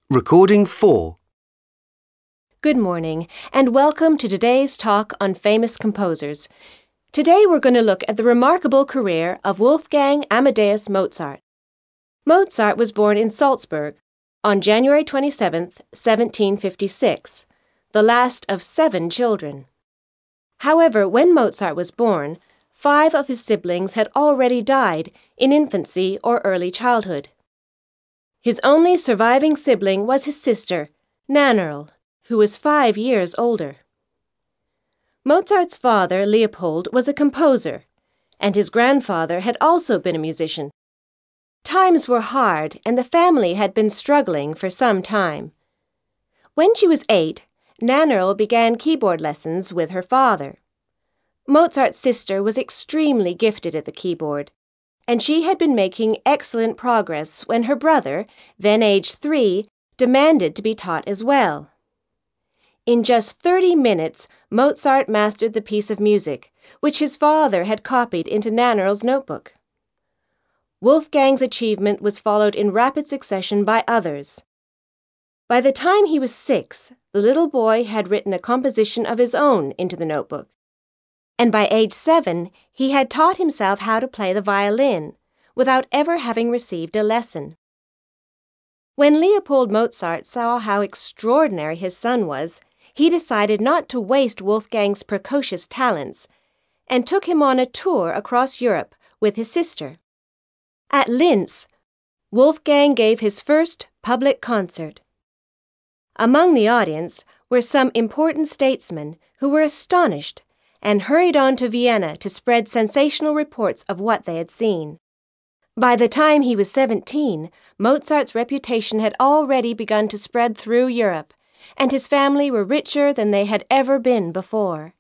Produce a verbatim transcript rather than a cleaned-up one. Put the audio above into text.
Recording four. Good morning, and welcome to today's talk on famous composers. Today we're going to look at the remarkable career of Wolfgang Amadeus Mozart. Mozart was born in Salzburg on January twenty-seventh, seventeen fifty-six, the last of seven children. However, when Mozart was born, five of his siblings had already died in infancy or early childhood. His only surviving sibling was his sister, Nannerl, who was five years older. Mozart's father, Leopold, was a composer, and his grandfather had also been a musician. Times were hard, and the family had been struggling for some time. When she was eight, Nannerl began keyboard lessons with her father. Mozart's sister was extremely gifted at the keyboard, and she had been making excellent progress when her brother, then aged three, demanded to be taught as well. In just thirty minutes, Mozart mastered the piece of music, which his father had copied into Nannerl's notebook. Wolfgang's achievement was followed in rapid succession by others. By the time he was six, the little boy had written a composition of his own into the notebook. And by age seven, he had taught himself how to play the violin, without ever having received a lesson. When Leopold Mozart saw how extraordinary his son was, he decided not to waste Wolfgang's precocious talents, and took him on a tour across Europe with his sister. At Linz, Wolfgang gave his first public concert. Among the audience were some important statesmen who were astonished and hurried on to Vienna to spread sensational reports of what they had seen. By the time he was seventeen, Mozart's reputation had already begun to spread through Europe, and his family were richer than they had ever been before.